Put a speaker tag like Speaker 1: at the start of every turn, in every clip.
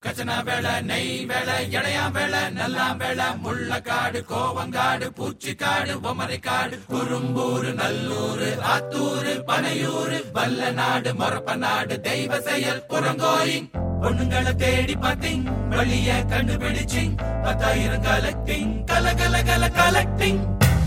Speaker 1: கச்சனா வேலை நெய் வேலை இடையா வேலை நல்லா வேலை முள்ளக்காடு கோவங்காடு பூச்சிக்காடு பொமரைக்காடு குறும்பூர் நல்லூர் ஆத்தூர் பனையூர் வல்ல நாடு மொரப்ப நாடு தெய்வ செயல் புறங்கோயிங் பொண்ணுங்களை தேடி பார்த்தீங் வழிய கண்டுபிடிச்சிங் 10,000 கலெக்டிங் கல கலெக்டிங்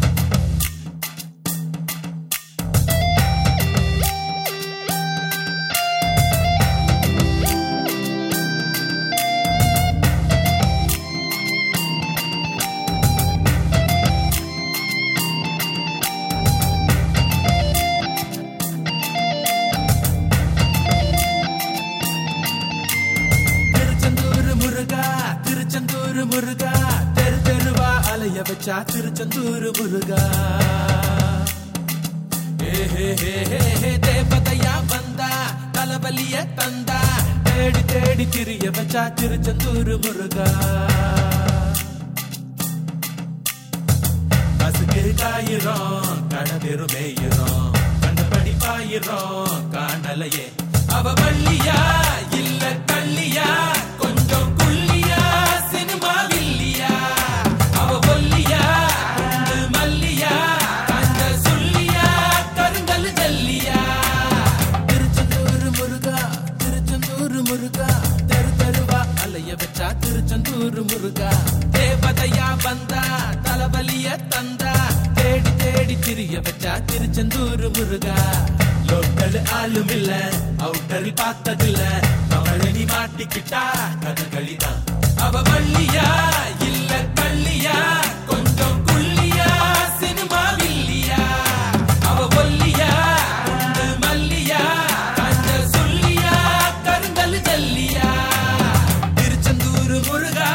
Speaker 1: முருகா தெரு தெருவா அலைய வச்சா திருச்செந்தூர் முருகா தேவதையா வந்தா தலைவலிய தந்தா தேடி தேடி திரிய வச்சா திருச்செந்தூர் முருகா பசுக்கு காயிரோம் கடதெரு மேயிரோம் கண்டபடி பாயிரோம் காணலையே அவ வள்ளியா இல்ல கள்ளியா கொஞ்சம் குள்ளியா சினிமா வில்லியா அவ ஒல்லியா மல்லியா கண்ட சொல்லியா கருங்கல் ஜல்லியா திருச்செந்தூர் முருகா தெரு தெருவா அலைய வச்சா திருச்செந்தூர் முருகா தேவதையா வந்தா தலைவலிய தந்தா தேடி தேடி திரிய வச்சா திருச்செந்தூர் முருகா லோக்கல் ஆளும் இல்ல அவுட்டர் பார்த்ததில்ல அவளை நீ மாட்டிக்கிட்டா கதகளிதான் அவ வள்ளியா இல்ல கள்ளியா கொஞ்சம் குள்ளியா சினிமா வில்லியா அவ ஒல்லியா மல்லியா கண்ட சொல்லியா கருங்கல் ஜல்லியா திருச்செந்தூர் முருகா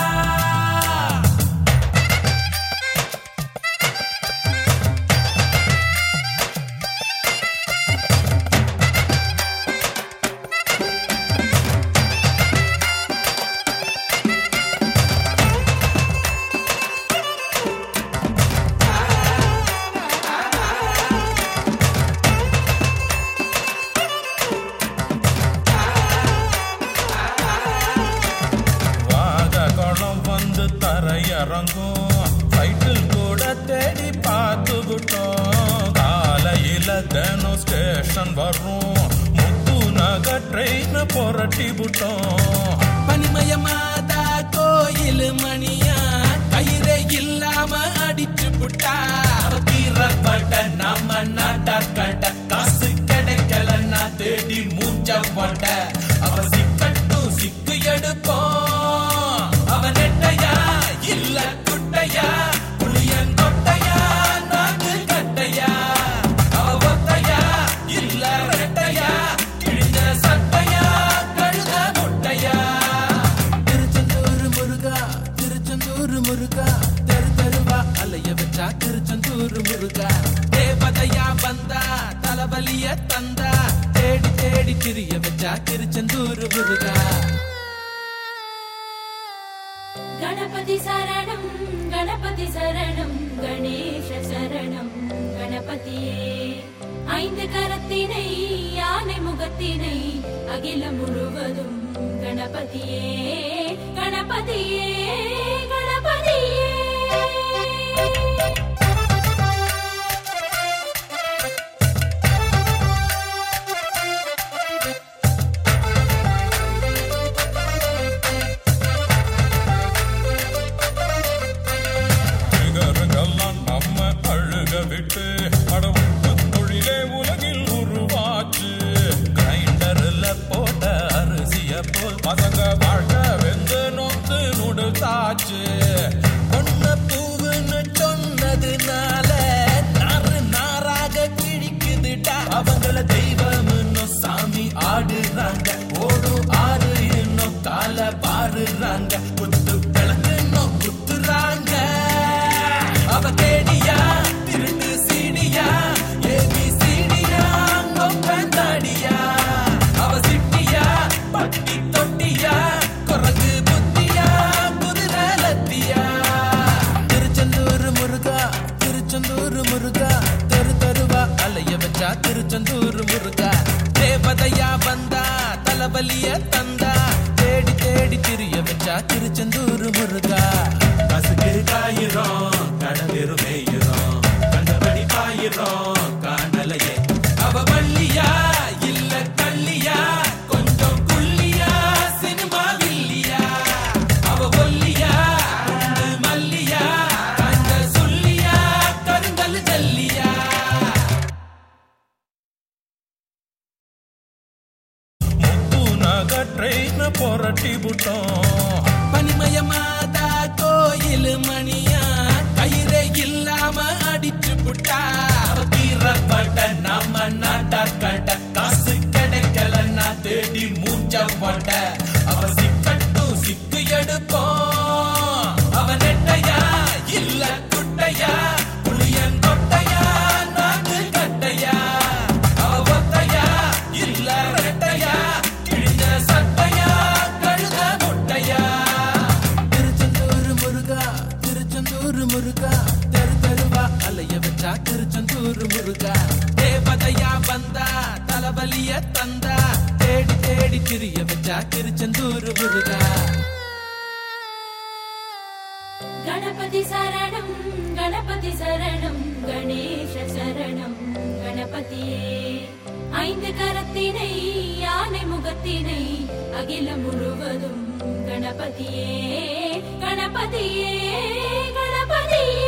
Speaker 1: சைக்கிள் கூட தேடி பார்த்து விட்டோம் காலையில தினம் ஸ்டேஷன் வரும் முத்து நகர் ட்ரெயின் புரட்டி விட்டோம் பனிமயமாதா கோயில் மணியா கயிறே இல்லாம அடிச்சு புட்டா தீரப்பட்ட நம்ம நாட்டாக்கட்ட காசு கிடைக்கலன்னா தேடி மூஞ்ச போட்ட அவ சிக்கட்டும் சிக்கு எடுப்போம் அவ நெட்டையா இல்ல குட்டையா புளியன் கொட்டையா நாக்கு கட்டையா அவ ஒத்தையா இல்ல ரெட்டையா கிழிஞ்ச சட்டையா கழுத முட்டையா திருச்செந்தூர் முருகா தெரு தெருவா அலைய வச்சா திருச்செந்தூர் முருகா தேவதையா வந்தா தலைவலிய தந்தா தேடி தேடி திரிய வச்சா திருச்செந்தூர் முருகா
Speaker 2: गणपति शरणं गणेश शरणं गणपतिये ஐந்து கரத்தினை யானை முகத்தினை அகிலம் முழுவதும் கணபதியே கணபதியே கணபதியே
Speaker 3: விட்டு அடவுட்டு தொழிலே உலகில் உருவாச்சு கிரைண்டர்ல போட்ட அரிசிய போல் பசங்க வாழ்க்கை வெந்து நொந்து நுடுத்தாச்சு பொண்ண பூவுன்னு சொன்னதுனால நாறு நாராக கிழிக்குதுட்டா அவங்கள தெய்வம்னு சாமி ஆடுறாங்க ஓடும் ஆறு இன்னும் கால பாருறாங்க குத்து கிழக்கு இன்னும் குத்துறாங்க அவ கேடியா திருட்டு சீடியா ஏபி சீடியா கொப்பந்தாடியா அவ சிட்டியா பட்டி தொட்டியா குரங்கு புத்தியா குதிரை லத்தியா திருச்செந்தூர் முருகா தெரு தெருவா அலைய வச்சா திருச்செந்தூர் முருகா தேவதையா வந்தா தலைவலிய தந்தா தேடி தேடி திரிய வச்சா திருச்செந்தூர் முருகா.
Speaker 1: பசுக்கு காயிரும் கடலிரு மேயிரும் கண்டபடி பாயிரும் காணலையே. அவ வள்ளியா இல்ல கள்ளியா கொஞ்சம் குள்ளியா சினிமா வில்லியா. அவ ஒல்லியா மல்லியா கண்ட சொல்லியா கருங்கல் ஜல்லியா.
Speaker 3: முத்து நகற்றைன்னு புரட்டி புட்டோம்.
Speaker 1: பனிமயமாதா கோயில் மணியா கயிறே இல்லாம அடிச்சு புட்டா. கீரப்பட்ட நம்ம நாட்டார் கட்ட காசு கிடைக்கலன்னா தேடி மூஞ்ச போட்ட. அவ சிக்கட்டும் சிக்கு எடுப்போம். அவ நெட்டையா இல்ல குட்டையா புளியன் கொட்டையா நாக்கு கட்டையா. அவ ஒத்தையா இல்ல ரெட்டையா கிழிஞ்ச சட்டையா கழுத முட்டையா.
Speaker 3: திருச்செந்தூர் முருகா திருச்செந்தூர் முருகா தெரு தெருவா அலைய வச்சா திருச்செந்தூர் முருகா.
Speaker 1: தேவதையா வந்தா தலவலிய தந்தா
Speaker 3: தேடி தேடி திரிய வச்சா திருச்செந்தூர் முருகா.
Speaker 2: गणपति शरणं गणपति शरणं गणेश शरणं गणपतिये. ஐந்து கரத்தினை யானை முகத்தினை அகிலம் முழுவதும் கணபதியே கணபதியே கணபதியே.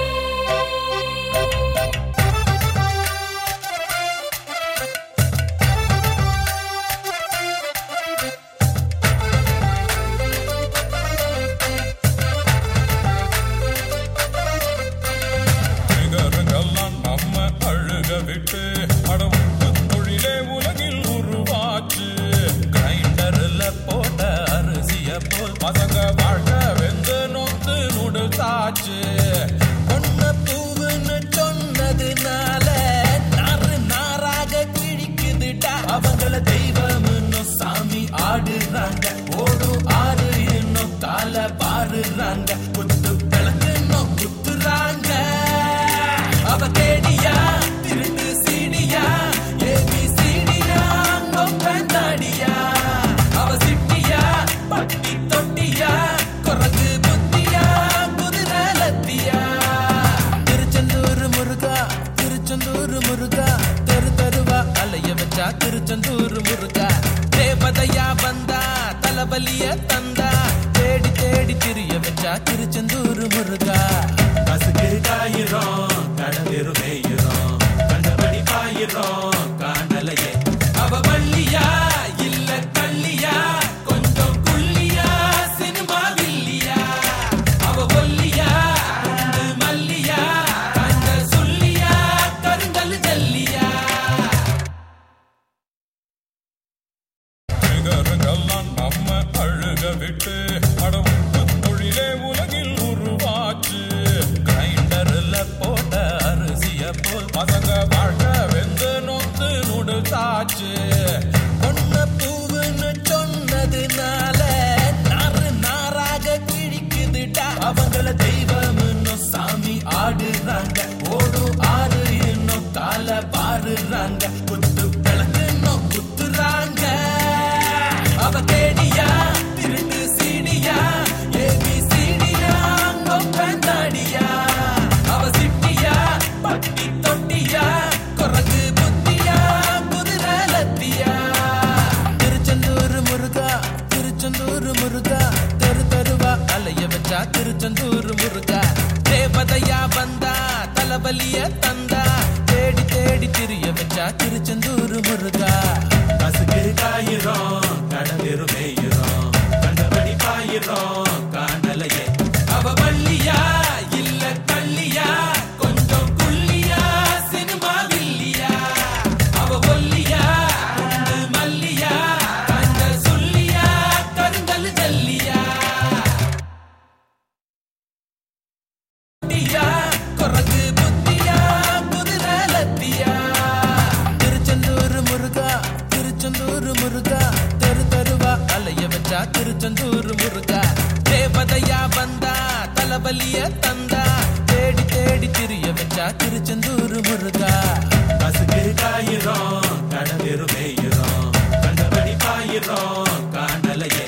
Speaker 3: நிகருங்கெல்லாம் நம்ம அழுக விட்டு அடமுட்டு தொழிலே உலகில் உருவாச்சு. கிரைண்டர்ல போட்ட அரிசிய போல் பசங்க வாழ்க வெந்து நொந்து நுடுத்தாச்சு. பொண்ண பூவுன்னு சொன்னதுனால நாறு நாராக கிழிக்குதுடா. அவங்கள தெய்வம்னு சாமி ஆடுறாங்க. ஓடும் ஆறு இன்னும் கால பாருறாங்க. குத்து விளக்கு இன்னும் குத்துறாங்க.
Speaker 1: அவ கேடியா திருட்டு சீடியா ஏபி சீடியா நொப்பந்தாடியா. அவ சிட்டியா பட்டி தொட்டியா குரங்கு புத்தியா குதிரை லத்தியா.
Speaker 3: திருச்செந்தூர் முருகா திருச்செந்தூர் முருகா தெரு தெருவா அலைய வச்சா திருச்செந்தூர் முருகா.
Speaker 1: தேவதையா வந்தா தலவலிய தந்தா
Speaker 3: தேடி தேடி திரிய வச்சா திருச்செந்தூர் முருகா.
Speaker 1: பசுக்கு காயிரும் கடலிரு மேயிரும் கண்டபடி பாயிரும் காணலையே. அவ வள்ளியா இல்ல கள்ளியா கொஞ்சம் குள்ளியா சினிமா வில்லியா. அவ ஒல்லியா மல்லியா கண்ட சொல்லியா கருங்கல் ஜல்லியா.
Speaker 3: நிகருங்கெல்லாம் நம்ம அழுக விட்டு அடமுட்டு தொழிலே உலகில் உருவாச்சு. கிரைண்டர்ல போட்ட அரிசிய போல் பசங்க வாழ்க வெந்து நொந்து நுடுத்தாச்சு. பொண்ண பூவுன்னு சொன்னதுனால நாறு நாராக கிழிக்குதுடா. அவங்கள தெய்வம்னு சாமி ஆடுறாங்க. ஓடும் ஆறு இன்னும் கால பாருறாங்க. குத்து விளக்கு இன்னும் குத்துறாங்க.
Speaker 1: அவ கேடியா திருட்டு சீடியா ஏபி சீடியா நொப்பந்தாடியா. அவ சிட்டியா பட்டி தொட்டியா குரங்கு புத்தியா குதிரை லத்தியா.
Speaker 3: திருச்செந்தூர் முருகா திருச்செந்தூர் முருகா தெரு தெருவா அலைய வச்சா திருச்செந்தூர் முருகா.
Speaker 1: தேவதையா வந்தா தலவலிய தந்தா
Speaker 3: தேடி தேடி திரிய வச்சா திருச்செந்தூர் முருகா.
Speaker 1: பசுக்கு காயிரும் கடலிரு மேயிரும் கண்டபடி பாயிரும் காணலையே. அவ வள்ளியா இல்ல கள்ளியா கொஞ்சம் குள்ளியா சினிமா வில்லியா. அவ ஒல்லியா மல்லியா கண்ட சொல்லியா கருங்கல் ஜல்லியா. குரங்கு புத்தியா குதிரை லத்தியா.
Speaker 3: திருச்செந்தூர் முருகா திருச்செந்தூர் முருகா தெரு தெருவா அலைய வச்சா திருச்செந்தூர் முருகா.
Speaker 1: தேவதையா வந்தா தலவலிய தந்தா
Speaker 3: தேடி தேடி திரிய வச்சா திருச்செந்தூர் முருகா.
Speaker 1: பசுக்கு காயிரும் கடலிரு மேயிரும் கண்டபடி பாயிரும் காணலையே.